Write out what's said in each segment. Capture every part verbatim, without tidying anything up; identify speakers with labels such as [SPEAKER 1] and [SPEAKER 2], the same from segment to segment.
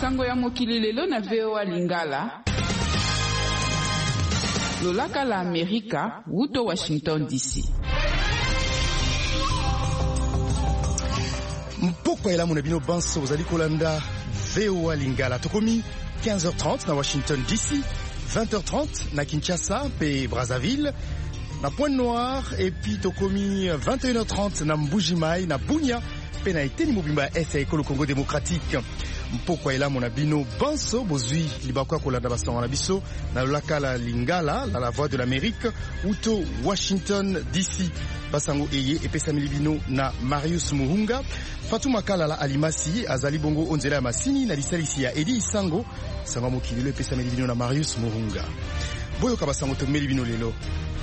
[SPEAKER 1] Sango ya mokili lelo na V O A Lingala. Lolaka la Amerika, wuto Washington D C.
[SPEAKER 2] Mpokwa ela mona bino banso ozali kolanda V O A Lingala. Tokomi quinze heures trente na Washington D C, vingt heures trente na Kinshasa pe Brazzaville, na Pointe-Noire, et puis tokomi vingt et une heures trente na Mbujimai na Bunia pe na eteni mobimba S A Ekolo Congo démocratique. Mpokwa ela mona bino banso bozui libakwa kolanda basanga na biso na lolaka la Lingala, la la voix de l'Amérique, uto Washington D C. Basango eye epesa milibino na Marius Muhunga. Fatuma Kalala Alimasi azali bongo onzela ya masini na lisalisi ya Edi Isango. Sango mokili lelo epesa milibino na Marius Muhunga. Boyo kabasango to milibino lelo.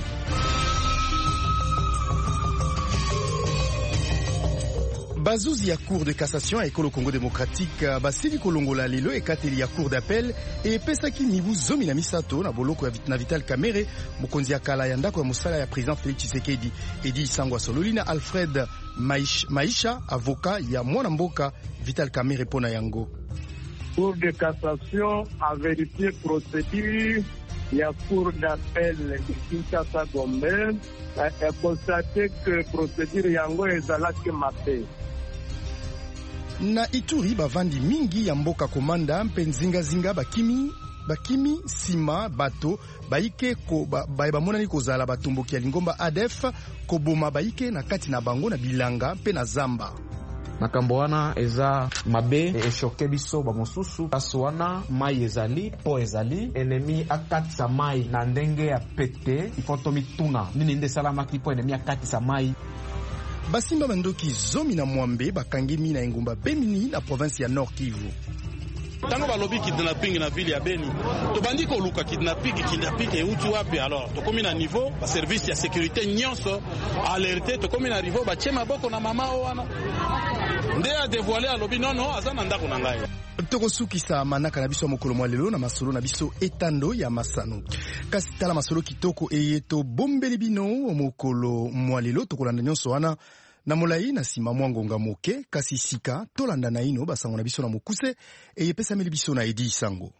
[SPEAKER 2] Bazuzi ya Cour de cassation ya Ekolo Congo démocratique basili kolongola lelo ekateli ya Cour d'appel e pesaki mibu zomi na misato na boloko ya na Vital Kamerhe mokonzi ya kala ya ndako ya mosala ya président Félix Tshisekedi. Edi Isango sololi na Alfred Maisha, avocat ya mwana mboka Vital Kamerhe pona yango.
[SPEAKER 3] Cour de cassation a vérifié procédure ya Cour d'appel de Kinshasa Gombe a constaté que procédure yango ezalaki mabe.
[SPEAKER 2] Na Ituri bavandi mingi ya mboka komanda mpe nzinga zinga bakimi bakimi sima bato baike ko ba, ba bamonani kozala batomboki ya lingomba A D F koboma baike na kati na bango na bilanga mpe na zamba.
[SPEAKER 4] Makambo wana eza mabe eshoke biso bamosusu kasi wana mai ezali po ezali enemi akatisa mai na ndenge ya pete ifotomi tuna nini nde salamaki po enemi akatisa mai.
[SPEAKER 2] Basimba bandoki zomi na mwambe bakangemi na engumba Bemini na province ya Nord Kivu.
[SPEAKER 5] Tango balobi kidnapping na ville ya Beni, tobandi koluka kidnapping kidnapping e uti wapi alors tokomi na niveau ba service ya sécurité nyonso alerté tokomi na niveau ba chema boko na mama wana nde a dévoiler alobi non non azana ndako na ngai.
[SPEAKER 2] Tokosukisa manaka na biso mokolo mwa lelo na masolo na biso etando ya masano. Kasi tala masolo kitoko eyeto bombeli bino mokolo mwa lelo tokolanda nyonso wana na molai na sima mwangonga moke kasi sika tolanda na ino basango na biso na mokuse eyepesa meli biso na Edi Isango.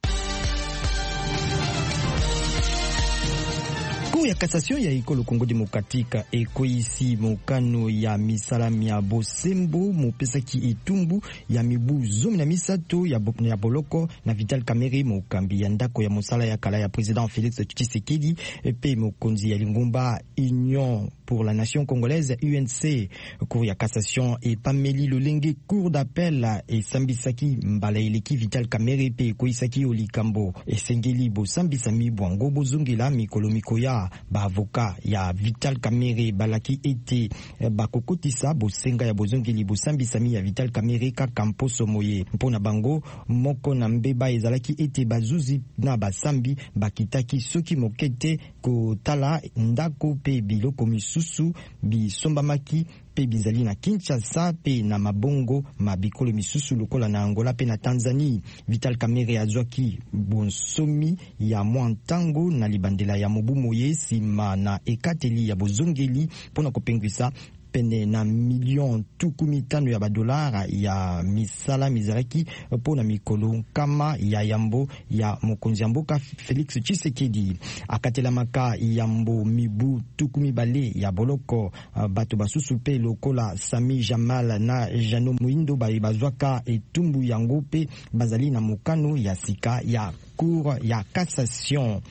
[SPEAKER 6] Cour ya cassation ya Ekolo Congo démocratique ekoyisi mokano ya misalami ya bosembo mopesaki etumbu ya mibu zomi na misato ya, ya boloko na Vital Kamerhe mokambi ya ndako ya mosala ya kala ya président Félix Tshisekedi pe mokonzi ya lingomba Union pour la nation congolaise U N C. Cour ya cassation e pameli lolenge cour d'appel e sambisaki mbala eleki Vital Kamerhe pe ekoyisaki olikambo esengeli bosambisa mibwango bozongela mikolo mikoya ba avocat ya Vital Kamerhe balaki ete bakokotisa bosenga ya bozongeli bosambisami ya Vital Kamerhe kaka mposo moye mpona bango moko na mbeba ezalaki ete bazuzi na basambi bakitaki soki mokete kotala ndako pe biloko misusu bisombamaki pe bizali na Kinshasa pe na mabongo mabikolo misusu lokola na Angola pe na Tanzania. Vital Kamerhe azwaki bonsomi ya mwantango na libandela ya mobu moye sima na ekateli ya bozongeli pona kopengwisa pene na million tukumi tano ya badolara ya misala mizaraki pona mikolo kama ya yambo ya mokonzi ya mboka Félix Tshisekedi. Akatela maka yambo mibu tukumi bale ya boloko bato basusu pe lokola Sami Jamal na Jano Muindo bali bazwaka etumbu yango pe bazali na mokano ya sika ya Cour ya cassation.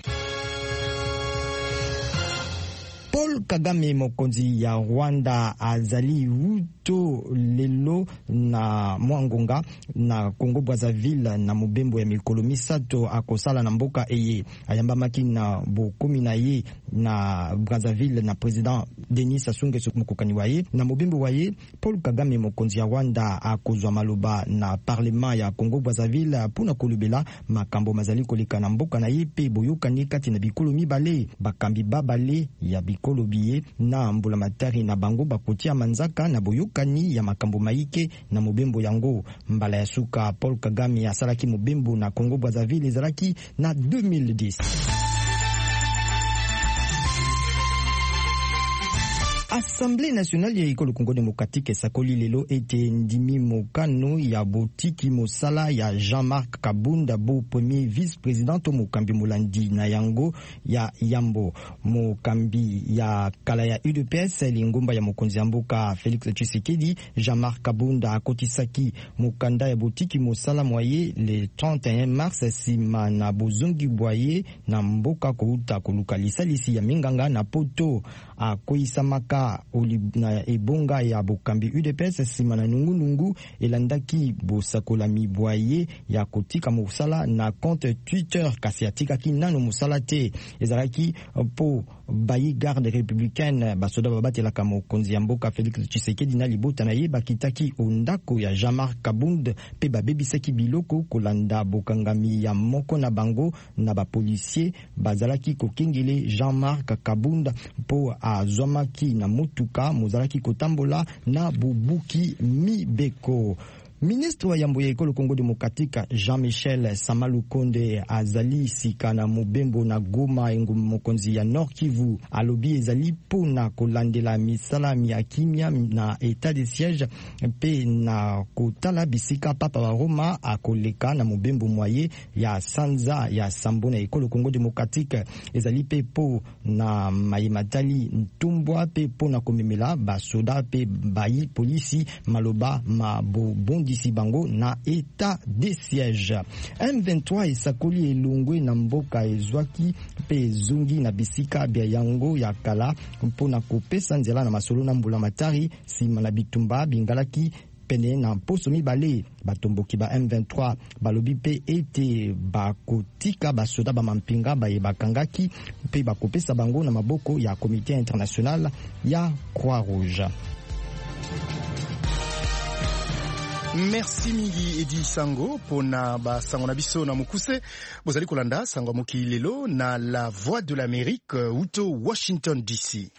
[SPEAKER 6] Paul Kagame mokonzi ya Rwanda azali wuto lelo na mwangonga na Congo Brazzaville na mobembo ya mikolo misato akosala na mboka eye ayambamaki na bokomi na ye na Brazzaville na président Denis Sassou Nguesso mokokani waye na mobembo waye. Paul Kagame mokonzi ya Rwanda akozwa maloba na parlement ya Congo Brazzaville pona kolobela makambo mazali koleka na mboka na ye pe boyokani kati na bikolo mibale bakambi babale ya bikolo biye na mbula matari na bango bakotia manzaka na boyokani ya makambo maike na mobembo yango. Mbala ya suka Paul Kagame asalaki mobembo na Congo Brazzaville ezalaki na deux mille dix. Assemblée nationale ya ekolo Congo démocratique sakoli lelo ete ndimi mokano ya botiki mosala ya Jean-Marc Kabunda bo premier vice-président to mokambi molandi na yango ya Yambo mokambi ya kala ya U D P S lingomba ya mokonzi ya mboka Félix Tshisekedi. Jean-Marc Kabunda akotisaki mokanda ya botiki mosala moye le trente et un mars sima na bozongi bwaye na mboka kouta koluka lisalisi ya minganga na poto akoisamaka na ebonga ya bokambi U D P S sima na nungu nungu elandaki bosakola mibwaye ya kotika mosala na compte Twitter kasi atikaki nano mosala te ezalaki po bayi garde républicaine basoda babatelaka mokonzi ya mboka Félix Tshisekedi na libota na ye bakitaki ondako ya Jean-Marc Kabunda pe babebisaki biloko kolanda bokangami ya moko na bango na bapolisier bazalaki kokengele Jean-Marc Kabunda po azwamaki na motuka mozalaki kotambola na bubuki mibeko. Ministre wa yambo ya ekolo Congo démocratique Jean-Michel Samalukonde azali sika na mobembo na Goma engu mokonzi ya Nord Kivu alobi ezali pona kolandela misala ya kimia na état de siège pe na kotala bisika papa wa Roma akoleka na mobembo moye ya sanza ya sambo na ekolo Congo démocratique ezali pe po na mayimatali ntumbwa pe po na komemela basoda pe bayi polisi maloba mabo d'ici bango na état de siège. M vingt-trois esakoli elongwe na mboka ezwaki pe zungi na bisika bya yango ya kala mpona kopesa nzela na masolo na mbula matari sima na bitumba bingalaki pene na poso mibale batomboki ba M vingt-trois balobi pe ete bakotika basoda ba mampinga baye bakangaki pe bakopesa bango na maboko ya comité international ya Croix-Rouge.
[SPEAKER 2] Merci mingi Edi Sango pona ba sango na biso na mukuse bozali kolanda sango moki lelo na la voix de l'Amérique uto Washington D C.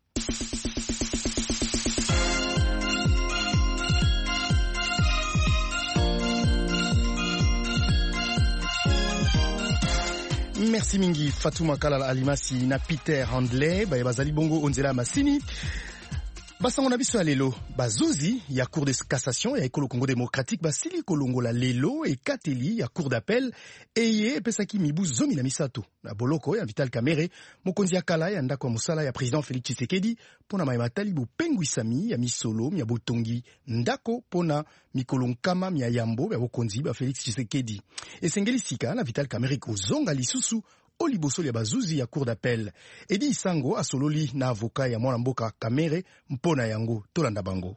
[SPEAKER 2] Merci mingi Fatouma Kalala Alimasi na Peter Handley ba bazali bongo onzela masini. Basango na biso ya lelo bazuzi ya cour de cassation ya ekolo Congo démocratique basili kolongola lelo e kateli ya cour d'appel eye pesaki mibu zomi na misato na boloko ya Vital Kamerhe mokonzi ya kala ya ndako ya musala ya président Félix Tshisekedi pona mayimatali bopengwisami ya misolo ya botongi ndako pona mikolo nkama ya yambo ya bokonzi ba Félix Tshisekedi esengeli sika na Vital Kamerhe kozonga lisusu oliboso ya bazuzi ya cour d'appel. Edi Sango asololi na avocat ya mwana mboka Kamerhe mpona yango tolanda bango.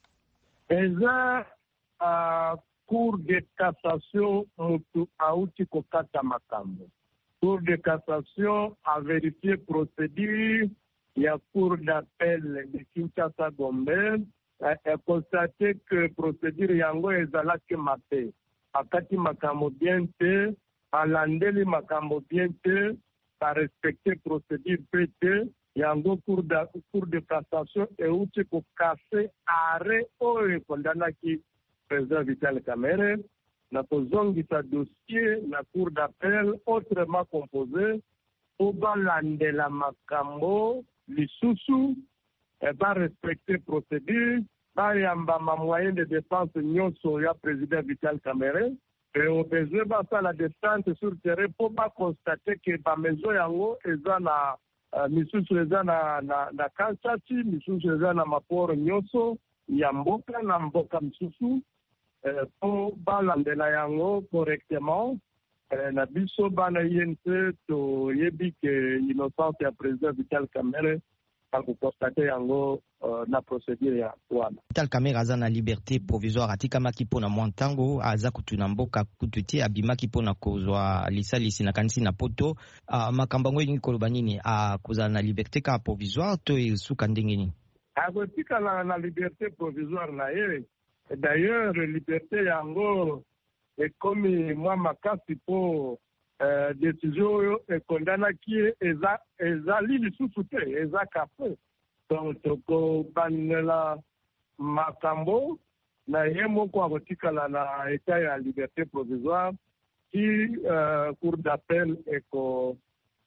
[SPEAKER 3] Eza uh, cour de cassation mutu auti kokata makambo. Cour de cassation a vérifié procédure ya cour d'appel de Kinshasa Gombe a constaté que procédure yango ezalaki mape. Akati makambo bien te alandeli makambo bien te pa respecter procédure P T yango cour de, cour de cassation euti ko kase arrêt oyo kondanaki président Vital Kamerhe na kozongisa dossier na cour d'appel autrement composé po balandela makambo lisusu e ba respecter procédure bayamba ma moyen de défense nyonso ya président Vital Kamerhe. Et au besoin de la descente sur le terrain pour pas constater que la maison yango eza na misusu eza na na na Kansati, misusu eza na maporo nyonso ya mboka na mboka misusu pour balandela yango correctement na biso bana yente to yebi que innocence ya président Vital Kamerhe pour constater yango na procédure ya wana.
[SPEAKER 6] Vital Kamerhe aza na liberté provisoire atikamaki pona mwantango aza kutuna mboka kututi abimaki pona kozwa lisalisi na kanisi na poto uh, makambo ngo ngi koloba nini a kozala na liberté ka provisoire to esuka ndenge nini
[SPEAKER 3] akotika na, na liberté provisoire na ye. D'ailleurs liberté yango ekomi mwa makasi po Uh, décision oyo ekondanaki eza ezali lisusu te eza kafe donc tokobanela makambo na ye moko akotikala na etat ya liberté provisoire ki uh, cour d'appel eko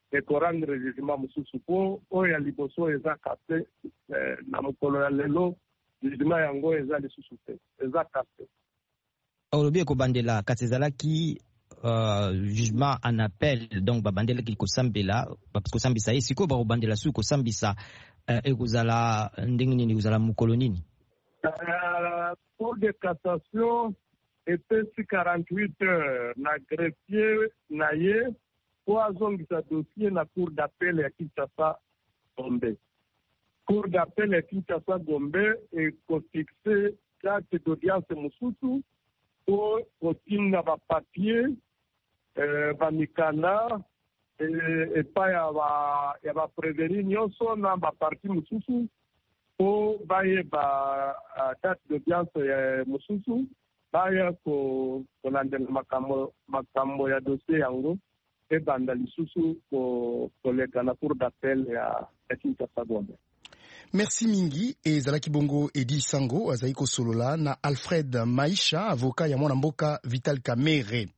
[SPEAKER 3] ekorendre jugement mosusu po oyo ya liboso eza kase na mokolo ya lelo jugement yango eza lisusu te eza kase.
[SPEAKER 6] Olobi ekobandela kasi ezalaki Uh, jugement en appel donc babandela ki kosambela kosambisa ye sikoyo bakobandela su kosambisa uh, ekozala ndenge nini ekozala mokolo nini?
[SPEAKER 3] Uh, cour de cassation epesi quarante-huit heures na greffier na ye po azongisa dossier na cour d'appel ya Kinshasa Gombe. Cour d'appel ya Kinshasa Gombe ekofixe date d'audience mosusu po kotinda bapapier Eh, bamikanda eh, epa ya ba ya ba preveni nyonso na ba parti mususu po baye ba uh, date d'audience ya mususu baya ko kolandela makambo makambo ya dossier yango e banda lisusu ko koleka na cour d'appel ya Kinshasa Gombe.
[SPEAKER 2] Merci mingi ezalaki bongo Edi Sango azali kosolola na Alfred Maisha avocat ya mwana mboka Vital Kamerhe.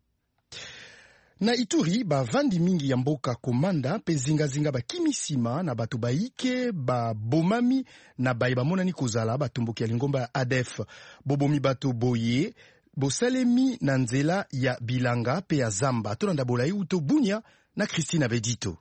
[SPEAKER 2] Na Ituri bavandi mingi ya mboka komanda pe zingazinga bakimisima na bato baike ba bomami na baye bamonani kozala batomboki ya lingomba ya A D F bobomi bato boye bosalemi na nzela ya bilanga pe ya zamba tolanda bolai uto bunya na Christine Abedito.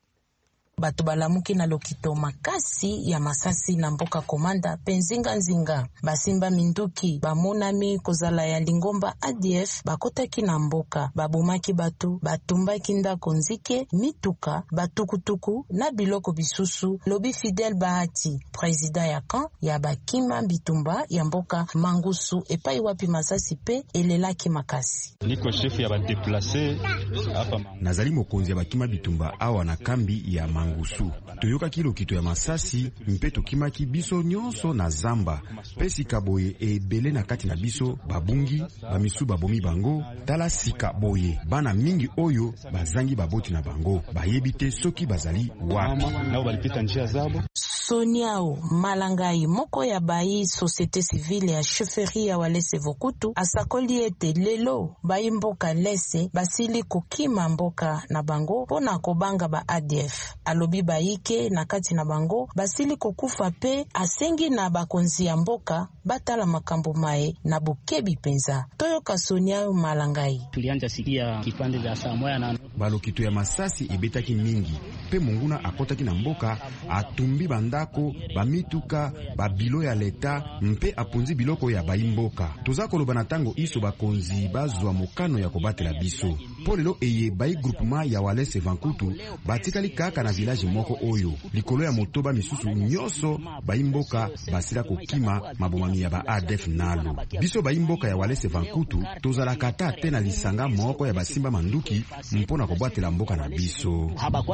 [SPEAKER 7] Bato balamuki na lokito makasi ya masasi na mboka komanda penzinga nzinga basimba minduki bamonami kozala ya lingomba A D F bakotaki na mboka babomaki bato batumbaki ndako nzike mituka batukutuku na biloko bisusu lobi Fidel Bahati president ya camp ya bakima bitumba ya mboka Mangusu epai wapi masasi pe elelaki makasi.
[SPEAKER 8] Niko chef ya ba déplacer hapa nazali mokonzi ya bakima bitumba awa na kambi ya Mangusu. Toyoka kilo kito ya masasi mpe tokimaki biso nyonso na zamba pesi kaboye ebele na kati na biso babungi bamisu babomi bango tala sika boye bana mingi oyo bazangi baboti na bango bayebite soki bazali wapi nao balipita njia zabo.
[SPEAKER 7] Soniao Malangai moko ya bayi société civile ya chefferie ya Walese Vokutu asakoli ete lelo bayi mboka lese basili kokima mboka na bango pona kobanga ba A D F alobi bayike na kati na bango basili kokufa pe asengi na bakonzi ya mboka batala makambo mae na bukebi penza toyoka Soniao Malangai.
[SPEAKER 9] Tulianja sikia kipande vya saa moja na
[SPEAKER 8] balokito ya masasi ebetaki mingi pe monguna akotaki na mboka atumbi bandako bamituka babilo ya leta mpe apunzi biloko ya bayimboka toza koloba na tango iso bakonzi bazwa mokano ya kobatela biso po lelo eye bayi groupement ya Walese Vankutu batikali kaka na village moko oyo likolo ya motoba misusu nyonso bayimboka basila kokima mabomami ya ba A D F nalo biso bayimboka ya Walese Vankutu tozala kata te na lisanga moko ya basimba manduki mpona kobwatela mboka na biso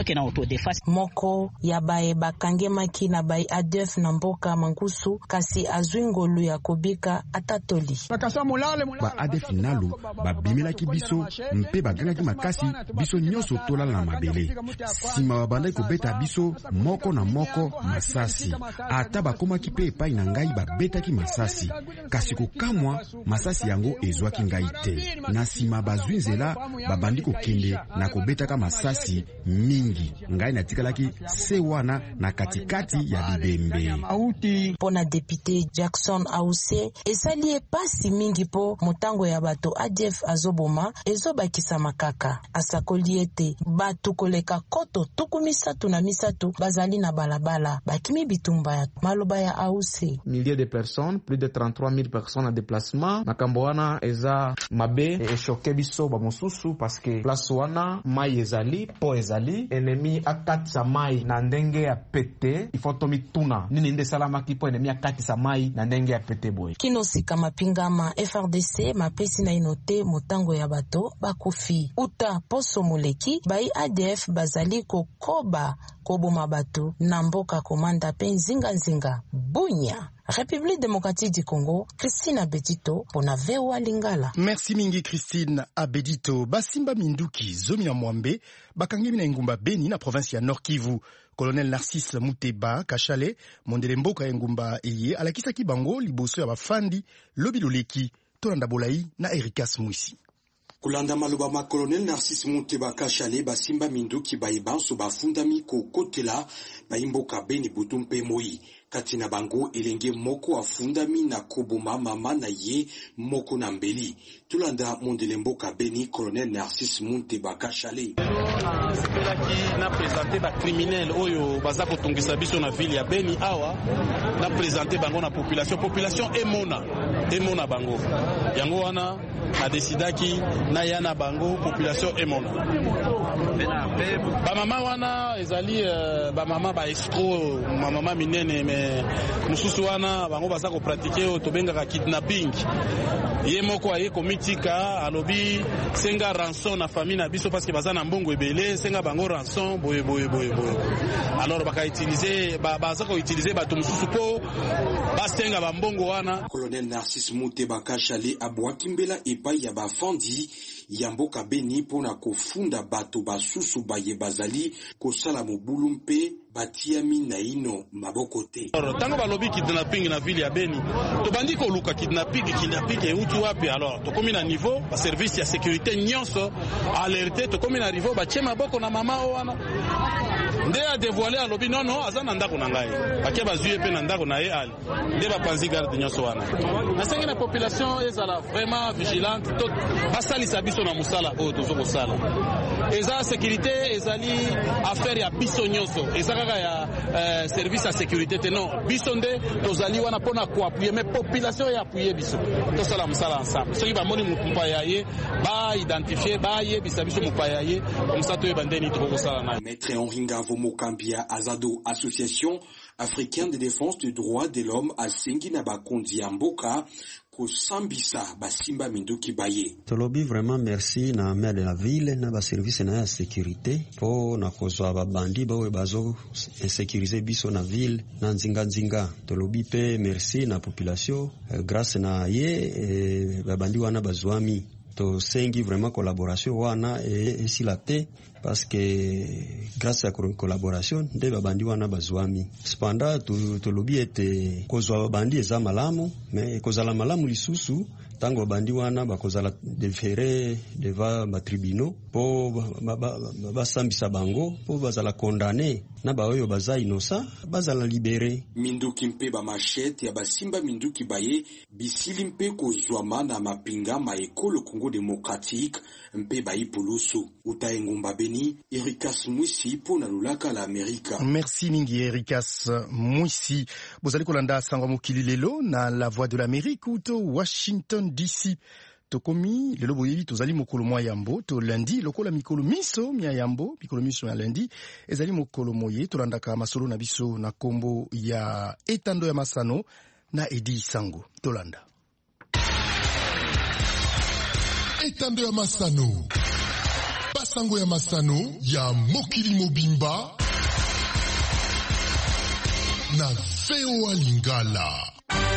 [SPEAKER 7] moko ya baye bakangemaki na bayi A D F na mboka Mangusu kasi azwi ngolu ya kobika atatoli
[SPEAKER 8] ba A D F nalo babimelaki biso mpe bagangaki makasi biso nyonso tolala na mabele sima babandaki kobeta biso moko na moko masasi ata bakomaki pe epai na ngai babetaki masasi kasi kokamwa masasi yango ezwaki ngai te na sima bazwi nzela babandi kokende na kobetaka masasi mingi ngai natikalaki se wana na katikati ya bibembe.
[SPEAKER 7] Pona député Jackson Ause esali epasi mingi po motango ya bato A D F azoboma ezobakisa makaka asakoli ete batu koleka koto tuku misatu na misatu bazali na balabala bakimi bitumba ya maloba ya Ause.
[SPEAKER 4] Milliers de personnes, plus de trente-trois mille personnes en déplacement makambo wana eza mabe e choqué biso ba mosusu parce que place wana mai ezali po ezali ennemi akatisa mai na ndenge ya pete ifotomi tuna nini nde salama kipo ennemi akatisa mai na ndenge ya pete boy
[SPEAKER 7] kino sika mapingama F R D C mapesi na inote motango ya bato bakufi uta poso moleki bayi A D F bazali kokoba koboma bato na mboka komanda pe nzinga nzinga Bunya République démocratique du Congo, Christine Abedito pour na V O A Lingala.
[SPEAKER 2] Merci mingi Christine Abedito. Basimba Minduki, Zomi na Mwambe, bakangemi na Ngumba Beni na province ya Nord Kivu. Colonel Narcisse Muteba Kachale, mondele mboka ya Ngumba eye, alakisaki bango liboso ya bafandi, lobi loleki, tolanda bolai na Erikas Mwisi.
[SPEAKER 10] Kulanda maloba ma colonel Narcisse Munteba Kachale basimba minduki baibanso bafundami ko kotela baimboka Beni Butumpe Moi katina bango elenge moko afundami na koboma mama na ye moko na mbeli. Tulanda mondele mboka Beni colonel Narcisse Munteba Kachale
[SPEAKER 5] sepelaki na présenter ba criminel oyo baza kotongisa biso na ville ya Beni awa na présenter bango na population population emona emona bango yango wana a décidaki na yana bango population emona ba mama wana ezali uh, ba mama ba escroc ma mama minene me mususu wana bango baza ko pratiquer to benga kidnapping ye moko aye komitika alobi senga rançon na famille na biso parce que baza na mbongo ebele senga bango rançon boye boye boye boye alors baka utiliser ba baza ko utiliser ba mususu po basenga ba mbongo wana.
[SPEAKER 10] Colonel Narcisse Munteba Kachale abwakimbela epai ya bafandi yamboka Beni pona kofunda bato basusu baye bazali kosala mobulu mpe batiami na ino maboko te.
[SPEAKER 5] Tango balobi kidnapping na ville ya Beni to bandi ko luka kidnapping kidnapping e uti wapi alors to komi na niveau ba service ya sécurité nyonso alerté to komi na niveau ba chema boko na mama wana nde a dévoilé alobi non non azana ndako na ngai bakia bazuye pe na ndako na ye ali nde ba panzi garde nyonso wana na sengi na population ezala vraiment vigilante to basalisa biso na musala o to zoko sala eza sécurité ezali affaire ya biso nyonso eza kaka ya euh, service ya sécurité te non biso nde tozali wana pona ko appuyer mais population ya appuyer biso to sala musala ensemble soki ba moni mupaya ye ba identifier ba ye bisa biso mupaya ye comme ça to ebandeni to ko sala na
[SPEAKER 10] Maître Henri Ngavo Mokambia Azado Association africaine de défense des droits de l'homme à Sengi na bakondi ya mboka ko sambisa basimba minduki baye.
[SPEAKER 11] Tolobi vraiment merci na maire de la ville na ba service na ya sécurité po na kozwa ba bandi ba we bazo sécuriser biso na ville na nzinga nzinga. Tolobi pe merci na population eh, grâce na ye eh, ba bandi wana bazwami. To sengi vraiment collaboration wana et si la te parce que grâce à la collaboration nde babandi wana bazwami cependant to lobi ete kozwa babandi eza malamu mais kozala malamu lisusu tango babandi wana bakozala defere devant ba tribunaux po basambisa bango po bazala condamné na baoyo baza innocent bazala libéré.
[SPEAKER 10] Minduki mpe ba machete ya basimba minduki baye bisili mpe kozwama na mapinga ma ekolo Congo démocratique mpe bayi pulusu utaengumba Beni Ericas Mwisi po na lulaka la Amerika.
[SPEAKER 2] Merci mingi Ericas Mwisi. Bozali kolanda sangwa mokili lelo na la voix de l'Amérique ou to Washington D C. Tokomi lelo boyebi tozali mokolo mwa yambo to lundi lokola mikolo miso mia yambo mikolo miso ya lundi ezali mokolo moye tolandaka masolo na biso na kombo ya etando ya masano na Edi Sango tolanda
[SPEAKER 12] etando ya masano basango ya masano ya mokili mobimba na V O A Lingala.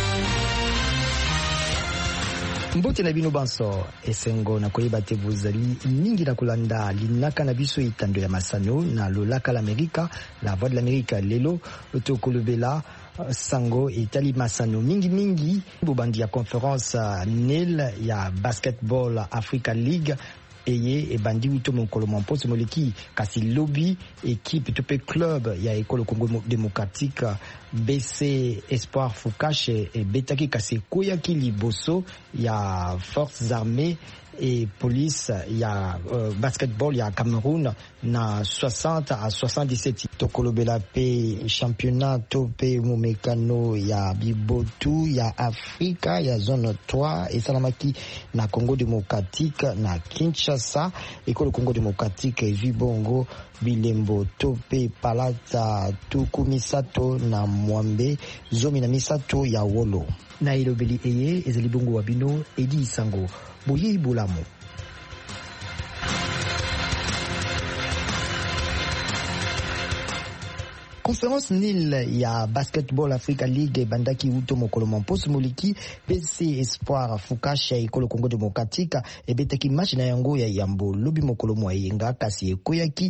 [SPEAKER 6] Mbote na bino banso esengo na koyeba te bozali mingi na kulanda linaka na biso itando ya masano na lolaka l'Amerika la voix de l'Amérique lelo to kolobela sango etali masano mingi mingi bobandi ya conférence nel ya basketball Africa League eye ebandi wito mokolo mposo moleki kasi lobby équipe tope club ya ekolo Congo démocratique B C Espoir Fukache et betaki kasi koyaki liboso ya forces armées et police ya uh, basketball ya Cameroun na soixante à soixante-dix-sept tokolobela pe championnat tope momekano ya bibotu ya Afrika ya zone trois et salamaki na Congo démocratique na Kinshasa ekolo Congo démocratique vibongo bilembo tope palata tukumisato na mwambe zomi na misato ya wolo na ilobeli eye ezali bongo wabino Edi Sango boye bulamu. Conference Nil ya Basketball Africa League bandaki uto mokolo momposo moliki P C Espoir Fukasha ikolo Congo Democratique ebetaki match na yango ya yambo lobi mokolo moyenga kasi ekoyaki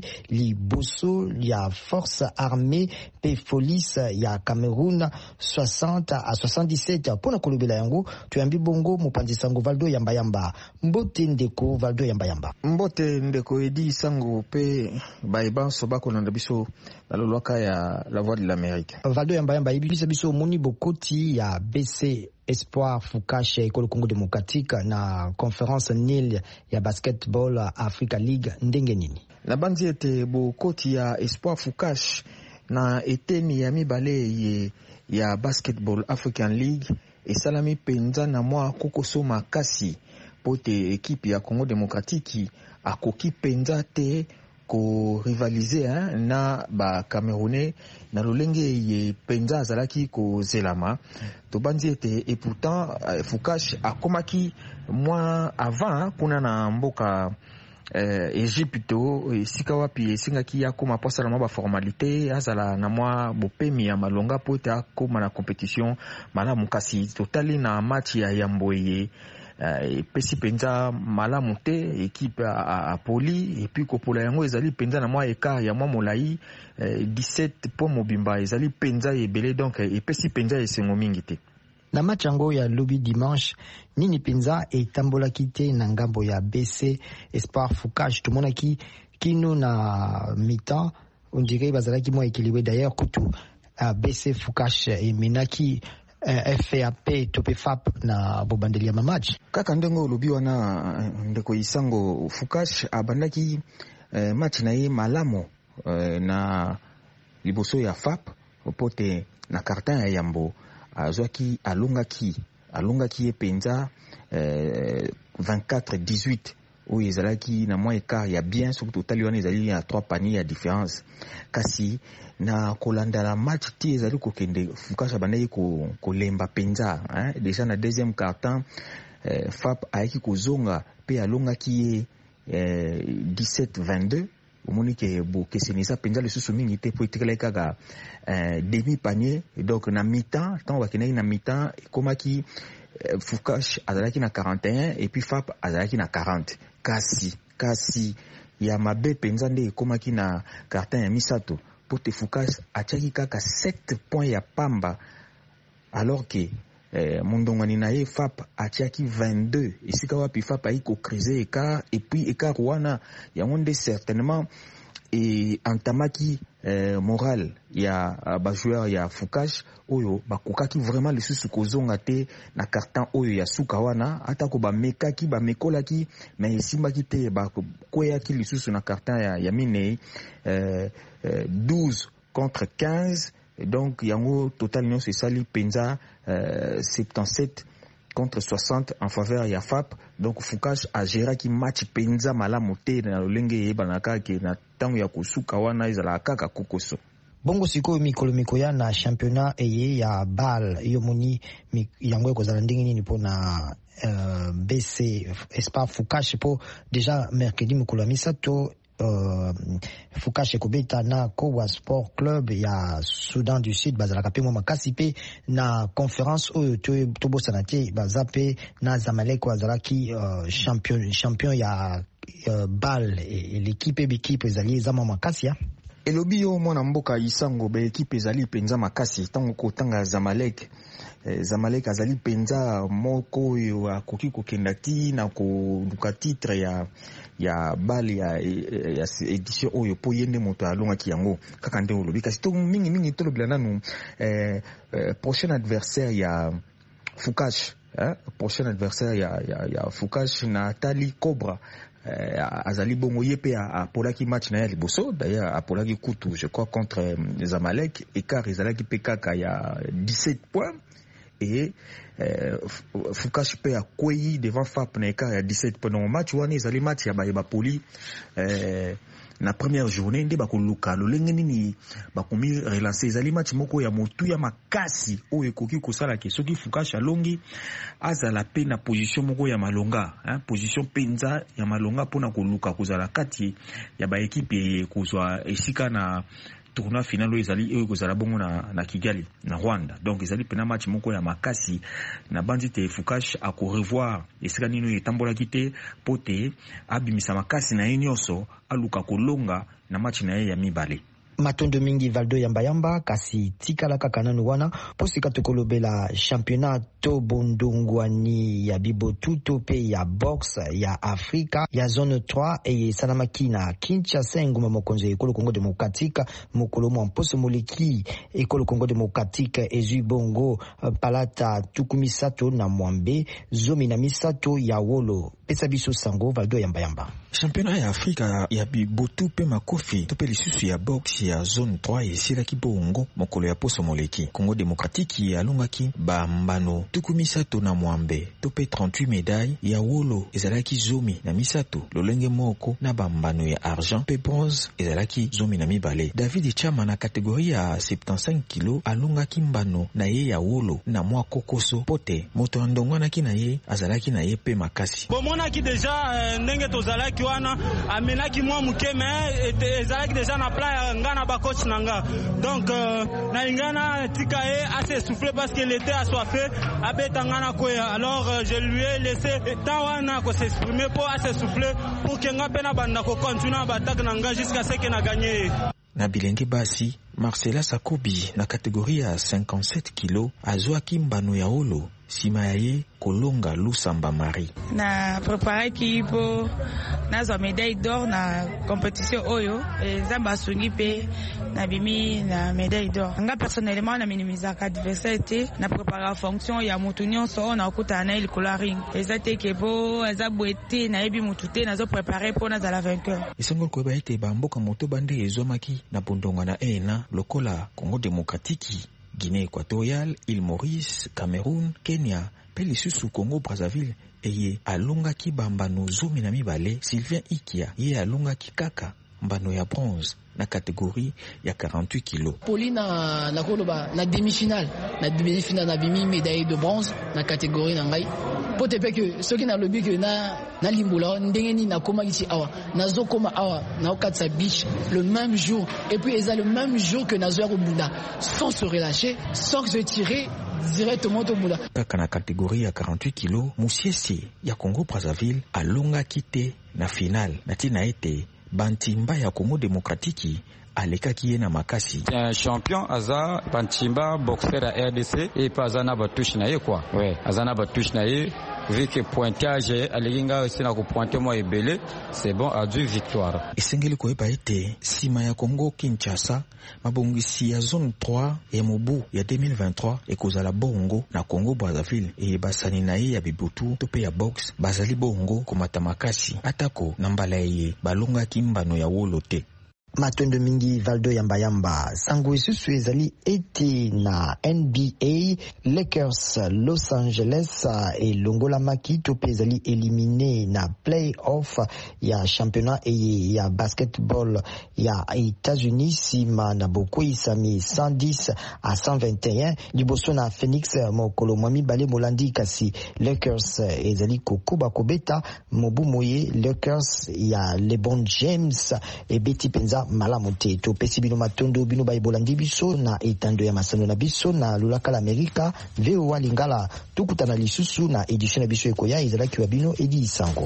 [SPEAKER 6] liboso ya Force Armée pe Police ya Cameroun soixante à soixante-dix-sept pona kolobela yango tuyambi bongo mopanzi sango Valdo Yamba Yamba mbote ndeko Valdo Yamba Yamba
[SPEAKER 4] mbote ndeko edi sango pe baiban sobako na biso balolwaka ya la voix de l'Amérique.
[SPEAKER 6] Valdo Yamba Yamba ibisa biso moni bokoti ya B C Espoir Fukasha ikolo Congo Democratique na Conference Nil ya Basketball Africa League ndenge nini?
[SPEAKER 4] La bandi ete bokoti ya Espoir Fukasha na eteni ya mibale ye ya Basketball African League esalami penza na mwa kokoso makasi pote ekipe ya Congo Democratique akoki penza te ko rivaliser hein, na ba Camerounais na lolenge ye penza azalaki ko zelama to bandi ete et pourtant uh, Fukasha akomaki moins avant kuna na mboka Uh, Egypte esika wapi esingaki yakoma posala na ba formalité azala na mwa bopemi ya malonga pote akoma na compétition malamu kasi totali na match ya Yamboye uh, pesi penza malamu te équipe a, a poli et puis kopola yango ezali penza na mwa écart ya mwa molai uh, dix-sept points mobimba ezali penza ebele donc uh, epesi penza esengo mingi te.
[SPEAKER 6] Na match yango ya lobi dimanche nini penza etambolaki te na ngambo ya B C Espoir Fukasha tumonaki kino na mi-temps on dirait bazalaki mwa équilibré d'ailleurs kutu uh, B C Fukasha emenaki uh, F A P to P F A P na bobandeli ya match
[SPEAKER 4] kaka ndenge lobi wana ndeko isango Fukasha abandaki uh, match na ye malamo uh, na liboso ya F A P pote na carton ya Yambo azwaki alongaki alongaki penza euh, vingt-quatre dix-huit oyo ezalaki na mwa écart ya bien surtout totali wana ezali ya trois paniers ya différence kasi na kolanda la match ti ezali kokende Fukasha bandaki ko kolemba penza hein déjà na deuxième quart-temps euh, F A P ayaki kozonga pe alongaki ye euh, dix-sept vingt-deux omoni ke bo kesenisa penza lisusu mingi te po etikala kaka euh, demi panier donc na mi-temps tant wakena na mi-temps komaki euh, Fukasha azalaki na quarante et un et puis F A P azalaki na quarante kasi kasi ya mabe penza nde komaki na carton ya misato po te Fukasha achaki kaka sept points ya pamba alors que Eh, mondongani na ye F A P atiaki vingt-deux esika wapi F A P aiko krize écart et puis écart wana yango nde certainement et entamaki eh, moral ya uh, ba joueur ya Fukasha oyo bakokaki vraiment lisusu kozonga te na carton oyo ya suka wana ata ko ba mekaki ba mekolaki mais esimbaki te ba koyaki lisusu na carton ya, ya mine eh, eh, douze contre quinze. Et donc yango total nyonso esali penza euh, soixante-dix-sept contre soixante en faveur ya F A P. Donc Fukasha a géré ki match penza malamu te na lolenge yebanaka ke na tango ya kosuka wana ezala kaka kokoso.
[SPEAKER 6] Bongo siko mikolo mikoya na championnat eye ya B A L yo moni yango ekozala ndenge nini pona uh, B C Espoir Fukasha po déjà mercredi mikolo misato Uh, Fukasha kobeta na Kowa Sport Club ya Soudan du Sud bazalaka pe mwa makasi pe na conférence oyo to bosana te bazape na Zamalek bazalaki uh, champion champion ya uh, B A L et l'équipe et l'équipe ezali zama makasi ya
[SPEAKER 4] elobi yo mwana mboka isango be équipe ezali penza makasi tango kotanga Zamalek eh, Zamalek azali penza moko yo akoki kokenda ti na ko duka titre ya ya bali ya, ya édition oyo po yende moto alongaki yango kaka nde olobi kasi to mingi mingi to lobila nanu eh, eh, prochain adversaire ya Fukasha hein? Prochain adversaire ya, ya, ya Fukasha na Tali Cobra eh, azali bongo ye pe apolaki match na ya liboso d'ailleurs apolaki kutu je crois contre les Amalek écart ezalaki pe kaka ya dix-sept points et euh, Fukasha pe akwei devant F A P na écart ya dix-sept points dans match wana ezali match ya ba poli euh, na première journée nde bakoluka lolenge nini bakomi relancer ezali match moko ya motu ya makasi oyo ekoki kosala ke soki Fukasha longi azala pe na position moko ya malonga hein, position penza ya malonga pona koluka kozala kati ya ba équipe kozwa esika na
[SPEAKER 13] tournoi final ezali eux kozala bongo na na Kigali na Rwanda. Donc ezali pena match moko ya makasi na bandi te Fukash a ko revoir esika nino etambola kite pote abimisa makasi na yenyoso aluka kolonga na match na ye ya mibale.
[SPEAKER 6] Matondo mingi Valdo Yambayamba kasi tikala kakananu wana posika tokolobela championnat to bondongwani ya bibotuto pe ya box ya Afrika ya zone trois e salamaki na Kinshasa nguma mokonzo ekolo Kongo Demokratika mokolo mo mposo moleki ekolo Kongo Demokratika ezu bongo palata tukumisato na mwambe zomi na misato ya wolo pesa biso sango Valdo Yambayamba.
[SPEAKER 14] Championnat ya Afrika ya bibotu pe makofi to pe lisusu ya box ya zone trois esila ki bongo mokolo ya poso moleki Kongo Demokratiki alongaki ba mbano tukumisato na mwambe to pe trente-huit médailles ya wolo ezalaki zomi na misato lolenge moko na ba mbano ya argent pe bronze ezalaki zomi na mibale. David Chama na kategorie ya soixante-quinze kilo alongaki mbano na ye ya wolo na mwa kokoso pote moto ndongwanaki na ye azalaki na ye pe makasi.
[SPEAKER 15] Bomonaki deja ndenge tozalaki wana amenaki mwa mukeme ezalaki deja na plan ngana ba coach nanga. Donc na ingana tika e assez soufflé parce qu'il était assoiffé abetangana koya. Alors je lui ai laissé tawana ko s'exprimer pour assez souffler pour que nga pena banda ko continuer batak nanga jusqu'à ce que na gagné.
[SPEAKER 14] Na bilenge basi Marcela Sakobi na kategorie ya cinquante-sept kilo azwaki mbano ya olo sima ya ye kolonga Lusamba Marie.
[SPEAKER 16] Na prepare ki po na zo médaille d'or na compétition oyo ezamba sungi pe na bimi na médaille d'or. Nga personnellement na minimiza ka adversité na prepare fonction ya mutunyo so na okuta na il coloring. Ezate ke bo ezabwete na ebi mutute na zo préparer pour na za la vainqueur.
[SPEAKER 14] Isengo ko ba ite ba mboka moto bande ezomaki na pondonga na ena lokola Congo Demokratiki, Guinée équatoriale, Île Maurice, Cameroun, Kenya, pe lisusu Congo Brazzaville eye alongaki bambano zomi na mibale. Sylvain Ikia ye alongaki kaka mbano ya bronze na catégorie ya quarante-huit kilos.
[SPEAKER 17] Poli na na koloba na demi-finale na demi-finale na bimi médaille de bronze na catégorie na ngai pote pe que ceux qui na lobi que na na limbola ndenge ni na koma ici awa na zo koma awa na okatsa beach le même jour et puis ils a le même jour que na zo Bunda sans se relâcher sans se tirer directement au Bunda.
[SPEAKER 14] Kaka na catégorie ya quarante-huit kilos Musiesi ya Congo Brazzaville alonga kite na finale na tina ete Bantimba ya Congo Demokratiki alekaki ye na makasi.
[SPEAKER 18] Un champion aza Bantimba boxeur à R D C et pas azana batouche na ye quoi. Ouais, azana batouche na ye vu que pointage alinga sina ko pointer moi ebele, c'est bon à deux victoires.
[SPEAKER 14] Esengeli ko eba ete sima ya Congo Kinshasa mabongisi ya zone trois ya mobu ya deux mille vingt-trois ekozala bongo na Congo Brazzaville e basani na ye ya bibutu to pe ya box bazali bongo komata makasi atako na mbala ye balonga kimbano ya wolo te.
[SPEAKER 6] Matondo mingi Valdo Yambayamba sango isusu ezali ete na N B A Lakers Los Angeles et Longola Maki to ezali éliminé na play-off ya championnat et ya basketball ya États-Unis sima na boko isami cent dix à cent vingt et un liboso na Phoenix mokolo mwami bale molandi kasi Lakers ezali kokuba kobeta mobu moye Lakers ya LeBron James et Betty Penza malamu te to pesi bino matondo bino baibolandi biso na etando ya masano na biso na lulaka la Amerika V O A Lingala tukutana lisusu na edition na biso ekoya ezalaki wa bino edi isango.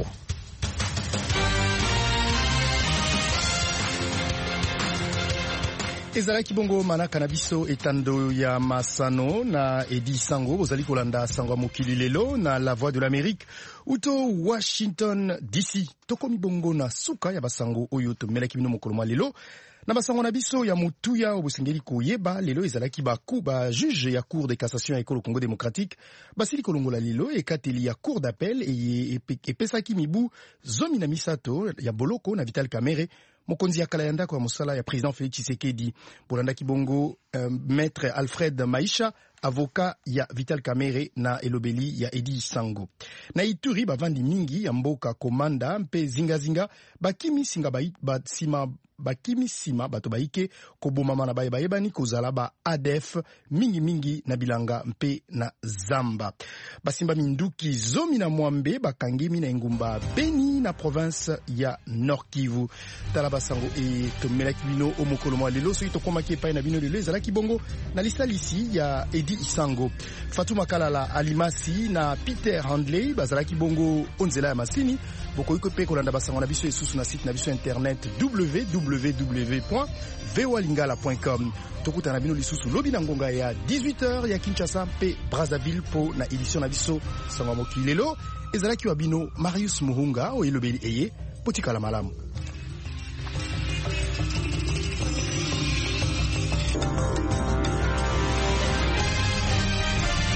[SPEAKER 2] ezalaki bongo manaka na biso etando ya masano na edi sango bozali kolanda sango ya mokili lelo na la voix de l'Amérique uto Washington D C tokomi bongo na suka ya basango oyo tomelaki bino mokolo mwa lelo na basango na biso ya mutuya obosengeli koyeba lelo ezalaki baku ba juge ya cour de cassation ya ekolo Congo Démocratique basili kolongola lelo ekateli ya cour d'appel eye epesaki mibu zomi na misato ya boloko na Vital Kamerhe mokonzi ya kala ya ndako ya mosala ya président Félix Tshisekedi bolandaki bongo euh, maître Alfred Maisha avocat ya Vital Kamerhe na elobeli ya Edi Sango na Ituri bavandi mingi ya mboka komanda mpe zingazinga bakimi singa ba, ba sima bakimi sima bato baike kobomama na baye bayebani kozala ba A D F mingi mingi na bilanga mpe na zamba basimba minduki zomi na mwambe bakangemi na engumba Beni na province ya Nord Kivu tala basango e tomelaki bino o mokolo mwa lelo soki tokomaki epai na bino lelo ezalaki bongo na lisalisi ya Edi Isango, Fatuma Kalala Alimasi na Peter Handley bazalaki bongo onzela ya masini. Bokoki pe kolanda basango na biso esusu na site na biso internet w w w point voa lingala point com. Tokuta na bino lisusu lobi na ngonga ya dix-huit heures ya Kinshasa pe Brazzaville po na édition na biso sango mokili lelo ezalaki wa bino Marius Muhunga o elobeli eye potikala malamu.